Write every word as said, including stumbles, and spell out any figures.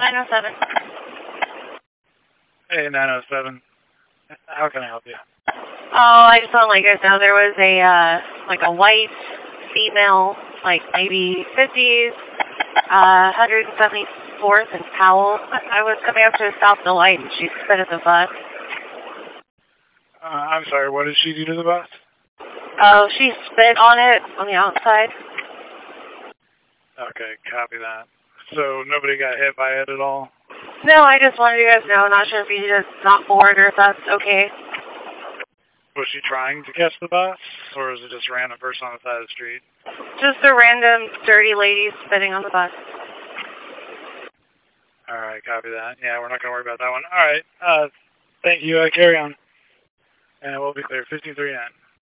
nine oh seven. Hey, nine oh seven. How can I help you? Oh, I just want to let you guys know there was a, uh, like a white female, like maybe fifties, uh, one seventy-fourth and Powell. I was coming up to South Delight and she spit at the bus. Uh, I'm sorry, what did she do to the bus? Oh, she spit on it on the outside. Okay, copy that. So nobody got hit by it at all? No, I just wanted you guys to know. I'm not sure if you just not bored or if that's okay. Was she trying to catch the bus, or is it just a random person on the side of the street? Just a random dirty lady spitting on the bus. All right, copy that. Yeah, we're not going to worry about that one. All right, uh, thank you. Uh, carry on. And we'll be clear. fifteen thirty-nine.